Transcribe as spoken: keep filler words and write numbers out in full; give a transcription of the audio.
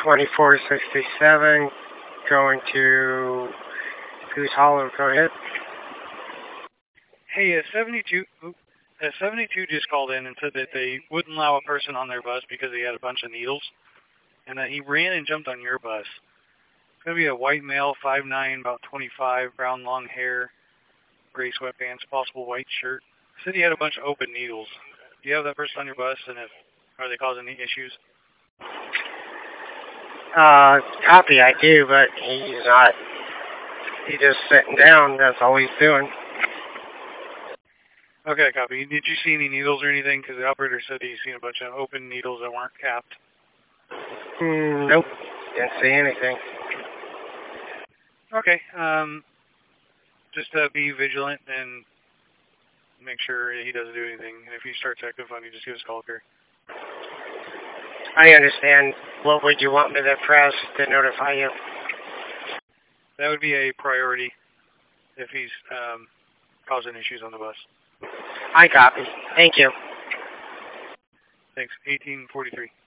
twenty-four sixty-seven, going to Goose Hollow. Go ahead. Hey, a seventy-two, a seventy-two just called in and said that they wouldn't allow a person on their bus because he had a bunch of needles, and that he ran and jumped on your bus. It's going to be a white male, five nine, about twenty-five, brown long hair, gray sweatpants, possible white shirt. Said he had a bunch of open needles. Do you have that person on your bus, and if are they causing any issues? Uh, copy, I do, but he's not. He's just sitting down. That's all he's doing. Okay, copy. Did you see any needles or anything? Because the operator said he's seen a bunch of open needles that weren't capped. Mm, nope. Didn't see anything. Okay. Um, just uh, be vigilant and make sure he doesn't do anything. And if he starts acting funny, just give us a call here. I understand. What would you want me to press to notify you? That would be a priority if he's um, causing issues on the bus. I copy. Thank you. Thanks. eighteen forty-three.